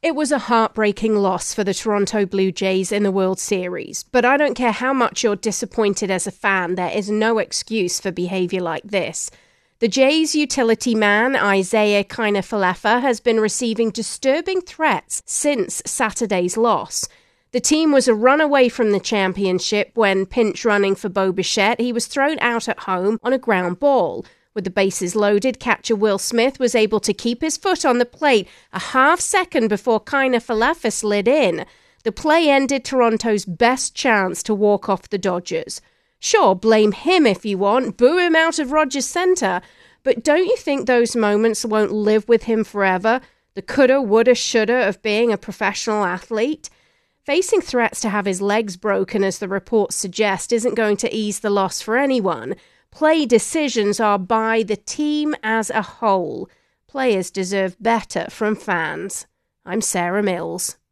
It was a heartbreaking loss for the Toronto Blue Jays in the World Series, but I don't care how much you're disappointed as a fan, there is no excuse for behaviour like this. The Jays' utility man, Isiah Kiner-Falefa, has been receiving disturbing threats since Saturday's loss. The team was a run away from the championship when, pinch running for Bo Bichette, he was thrown out at home on a ground ball. With the bases loaded, catcher Will Smith was able to keep his foot on the plate a half second before Kiner-Falefa slid in. The play ended Toronto's best chance to walk off the Dodgers. Sure, blame him if you want, boo him out of Rogers Centre, but don't you think those moments won't live with him forever? The coulda, woulda, shoulda of being a professional athlete? Facing threats to have his legs broken, as the reports suggest, isn't going to ease the loss for anyone. Play decisions are by the team as a whole. Players deserve better from fans. I'm Sarah Mills.